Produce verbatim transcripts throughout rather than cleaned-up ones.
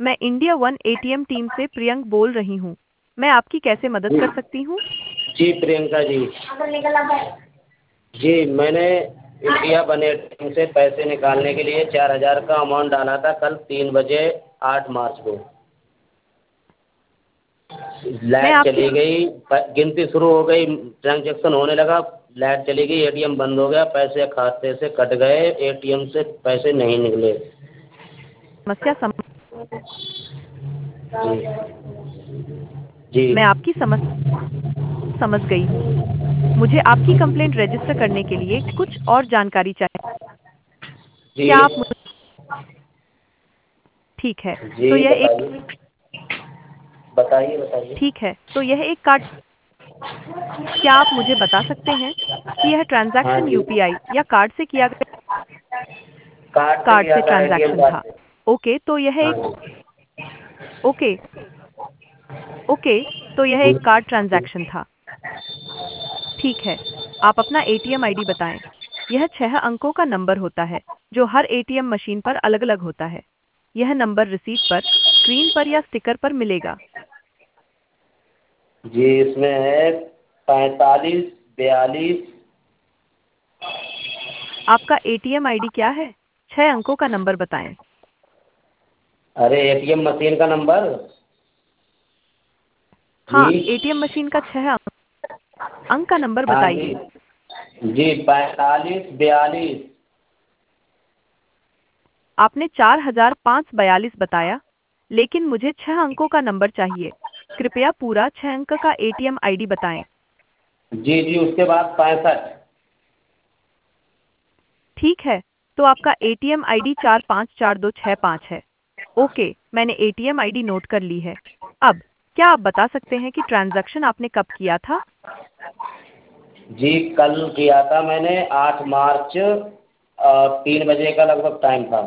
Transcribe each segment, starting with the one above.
मैं India one ATM team से प्रियंक बोल रही हूँ। मैं आपकी कैसे मदद जी कर सकती हूँ? जी प्रियंका जी। जी मैंने इंडिया वन एटीएम से पैसे निकालने के लिए चार हज़ार का अमाउंट डाला था कल तीन बजे आठ मार्च को। मैं लाइट आपकी चली गई, प- गिनती शुरू हो गई, ट्रांजैक्शन होने लगा, लाइट चली गई, एटीएम बंद हो गया, पैसे खाते से कट गए, एटीएम से पैसे नहीं निकले। समस्या सम... जी मैं आपकी समस्या समझ गई हूँ। मुझे आपकी कंप्लेंट रजिस्टर करने के लिए कुछ और जानकारी चाहिए। जी क्या आप मुझे ठीक है। जी तो यह एक बताइए बताइए बताइए। ठीक है। तो यह एक कार्ड क्या आप मुझे बता सकते हैं कि यह हाँ ट्रांजैक्शन जी, यूपीआई या कार्ड से किया गया कार्ड से कार्ड किया से था, एटीएम ट्रांजैक्शन कार्ड था? से। ओके, तो यह हाँ एक जी। ओके ओके तो यह जी एक कार्ड ट्रांजैक्शन था। ठीक है। आप अपना एटीएम आईडी बताएं। यह छह अंकों का नंबर होता है जो हर एटीएम मशीन पर अलग-अलग होता है। यह नंबर रिसीट पर, स्क्रीन पर या स्टिकर पर मिलेगा। जी इसमें है पैंतालीस बयालीस। आपका एटीएम आईडी क्या है? छह अंकों का नंबर बताएं। अरे एटीएम मशीन का नंबर। जी हाँ, एटीएम मशीन का छह अंक अंक का नंबर हाँ जी। बताइए। जी पैंतालीस बयालीस। आपने चार हजार पाँच बयालीस बताया, लेकिन मुझे छह अंकों का नंबर चाहिए। कृपया पूरा छह अंक का एटीएम आईडी बताएं। जी जी उसके बाद पैंसठ। ठीक है, तो आपका एटीएम आईडी चार पाँच चार दो छह पाँच है। ओके, मैंने एटीएम आईडी नोट कर ली है। अब क्या आप बता सकते हैं कि ट्रांजैक्शन आपने कब किया था? जी कल किया था मैंने, आठ मार्च, अ, तीन बजे का लगभग टाइम था।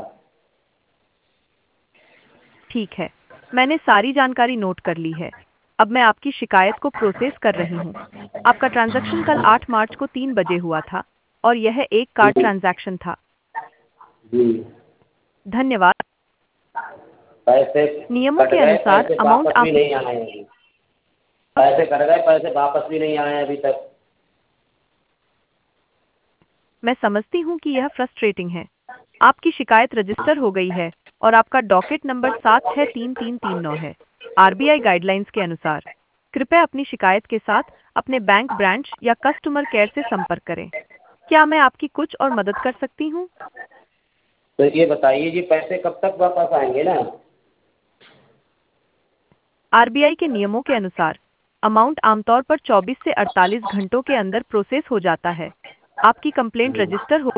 ठीक है, मैंने सारी जानकारी नोट कर ली है। अब मैं आपकी शिकायत को प्रोसेस कर रही हूँ। आपका ट्रांजैक्शन कल आठ मार्च को तीन बजे हुआ था और यह एक जी कार्ड ट्रांजैक्शन था। जी धन्यवाद। पैसे नियमों कट के गए, अनुसार पैसे अमाउंट वापस भी आप नहीं आए हैं अभी। पैसे कट गए, पैसे वापस भी नहीं आए हैं अभी तक। मैं समझती हूँ कि यह फ्रस्ट्रेटिंग है। आपकी शिकायत रजिस्टर हो गई है और आपका डॉकेट नंबर सात छः तीन तीन तीन नौ है। आरबीआई गाइडलाइंस के अनुसार कृपया अपनी शिकायत के साथ अपने बैंक ब्रांच या कस्टमर केयर से संपर्क करें। क्या मैं आपकी कुछ और मदद कर सकती हूँ? तो ये बताइए जी पैसे कब तक वापस आएंगे ना। आरबीआई के नियमों के अनुसार अमाउंट आमतौर पर चौबीस से अड़तालीस घंटों के अंदर प्रोसेस हो जाता है। आपकी कंप्लेंट जी रजिस्टर हो